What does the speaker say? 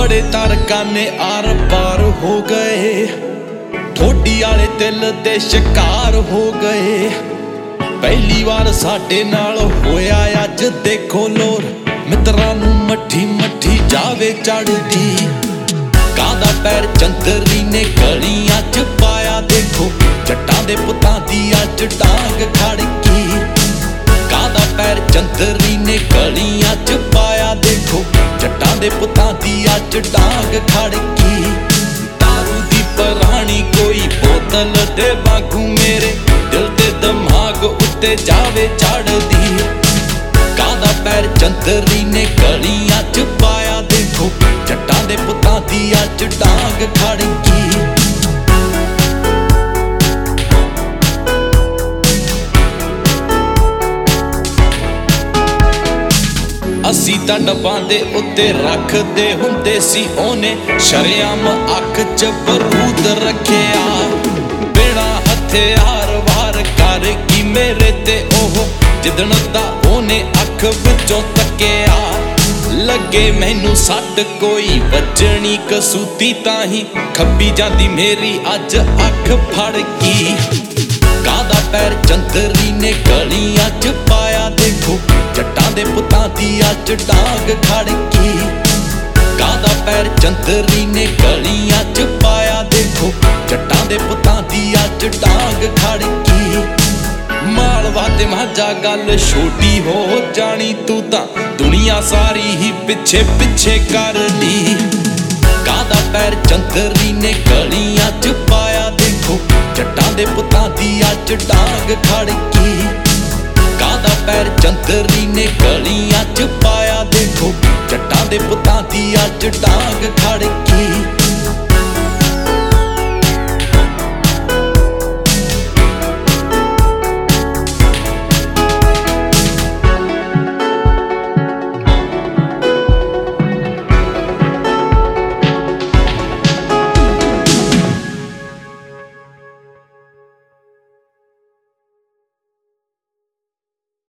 बड़े तारकाने आर पार हो गए, ठोडी आले दिल दे शिकार हो गए। पहली बार साडे नाल होया अज देखो लोर, मित्रां नूं मट्ठी मट्ठी जावे चढ़दी। कादा पैर चंदरी ने गलियां च पाया, देखो जट्टां दे पुत्तां दी अज टांग खड़की। कादा पैर चंदरी ने गलियां च पाया, देखो जट्टां दे पुत्तां दी अज टांग खड़की। दारू दी परानी कोई बोतल दे वांगू मेरे दिल दे दिमाग उत्ते जावे चढ़दी। कादा पैर चंदरी ने गलियां च पाया, देखो जट्टां दे पुत्तां दी अज टांग खड़की। असी तां डब्बां दे उत्ते रखदे हुंदे सी, ओने शरेआम अख च बरूद रखिया। बिना हथियार वार कर की मेरे ते ओह जिदन दा ओने अख विचों तकिया। लगे मैनू सट कोई वजनी कसूती, ताही खब्बी जांदी मेरी अज अख फड़की। कादा पैर चंदरी ने गलियां च पाया, देखो जट्टां दे पुत्तां दी अज टांग खड़की। कादा पैर चंदरी ने गलियां च पाया, देखो जट्टां दे पुत्तां दी अज टांग खड़की। मालवा ते माझा गल छोटी हो जानी, तू तां दुनिया सारी ही पिछे पिछे कर दी। कादा पैर चंदरी ने गलियां च पाया, देखो जट्टां दे पुत्तां दी अज टांग खड़की। कादा पैर चंदरी ने गलियां च पाया, देखो जट्टां दे पुत्तां दी अज टांग खड़की।